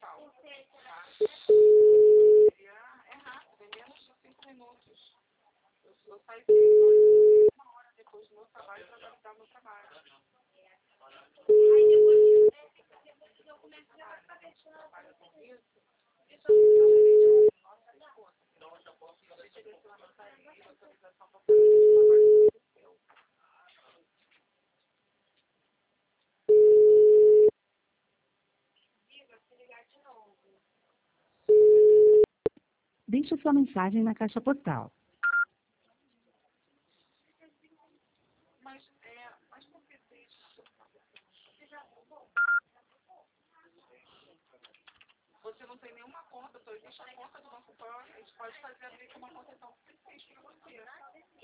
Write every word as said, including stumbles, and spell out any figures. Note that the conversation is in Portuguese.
postal, tá? Seria, é rápido, é menos de cinco minutos. Eu, eu saio de uma hora depois do meu trabalho para validar o meu trabalho. Aí depois, né, tem que fazer esse documento já vai ficar deixando trabalho com isso. Isso eu não nossa esposa. Então, eu já posso fazer direcionamento e autorização para fazer esse trabalho que aconteceu. Diga, se ligar de novo. Deixe sua mensagem na caixa postal. Mas, é, mas por que deixa? Você já arrumou? Você não tem nenhuma conta, só existe a conta do Banco Pan, a gente pode fazer abrir com uma conta tão simples para você.